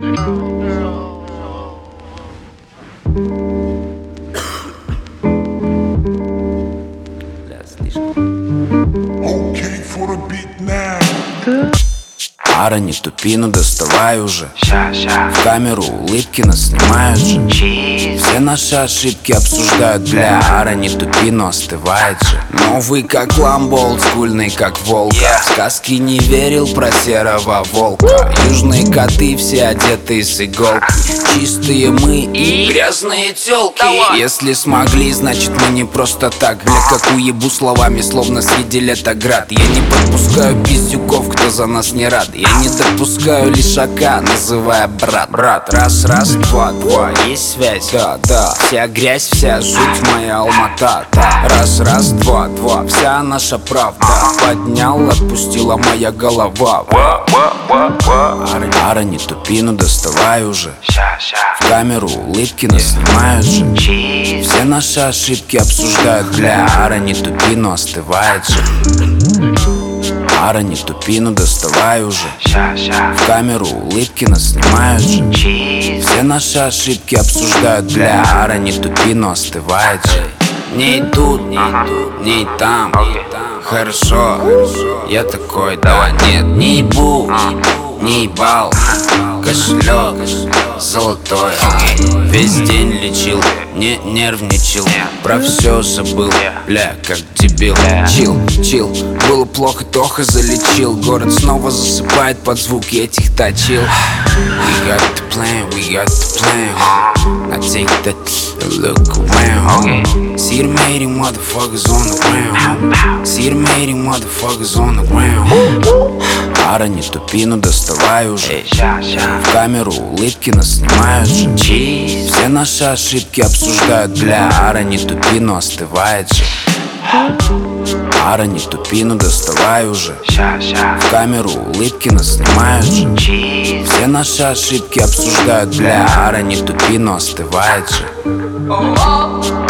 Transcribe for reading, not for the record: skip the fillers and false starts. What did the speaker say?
Okay for the beat now. Ара, не тупи, ну доставай уже. В камеру улыбки нас снимают же. Все наши ошибки обсуждают, бля. Ара, не тупи, но остывает же. Новый как Ламбо, олдскульный как Волга. В сказки не верил про серого волка. Южные коты все одеты с иголки. Чистые мы и грязные тёлки. Если смогли, значит мы не просто так. Бля, как уебу словами, словно среди лета град. Я не подпускаю пиздюков, кто за нас не рад. Я не допускаю лишака, называя брат. Брат, раз, два, есть связь? Да, вся грязь, вся жуть моя Алмата. Раз, два, вся наша правда. Поднял, отпустила моя голова. Ара, не тупи, ну доставай уже. В камеру улыбки нас снимают же. Все наши ошибки обсуждают, бля. Ара, не тупи, но остывает же. Ара, не тупи, ну доставай уже. В камеру улыбки нас снимают же. Все наши ошибки обсуждают, бля. Ара, не тупи, но остывает же. Не тут, не там. Хорошо, я такой, да, нет. Не ебу, не ебал. Кошелек золотой. Весь день лечил, не нервничал. Про все забыл, бля, как дебил. Чил, было плохо, Тоха залечил. Город снова засыпает под звуки этих точил. We got the plan, Now take that look around. See the matey motherfuckers on the ground. See the matey motherfuckers on the ground. Ара, не тупи, ну доставай уже. В камеру улыбки нас снимают же. Все наши ошибки обсуждают, бля. Ара, не тупи, но остывает же. Ара, не тупи, ну доставай уже. В камеру улыбки нас снимают же. Все наши ошибки обсуждают, бля. Ара, не тупи, но остывает же.